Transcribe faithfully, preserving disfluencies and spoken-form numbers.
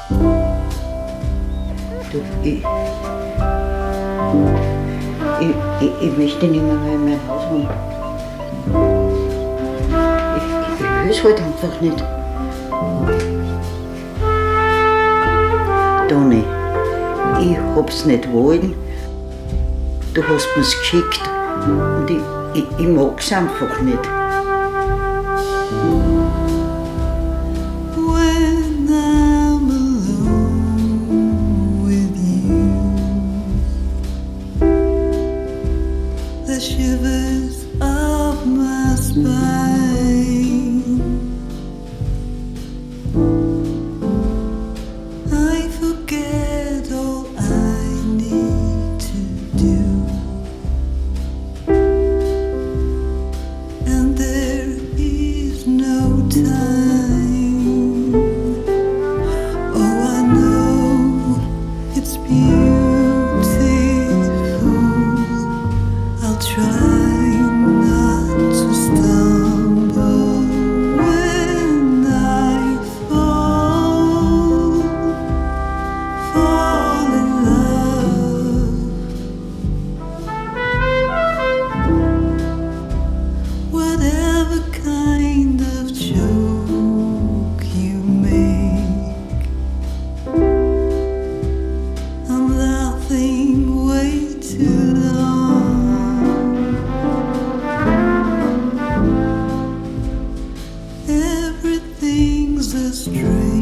Du, ich, ich, ich, ich möchte nicht mehr, mehr in mein Haus wohnen. Ich, ich, ich will es halt einfach nicht. Toni, ich hab's nicht wollen. Du hast mir's geschickt und ich, ich, ich mag's einfach nicht. When I'm alone with you, the shivers up my spine, I forget all I need to do, and there is no time. Oh, I know it's beautiful. I'll try not to stumble when I fall, fall in love. Whatever kind of joke you make, I'm laughing way too long. Everything's a strange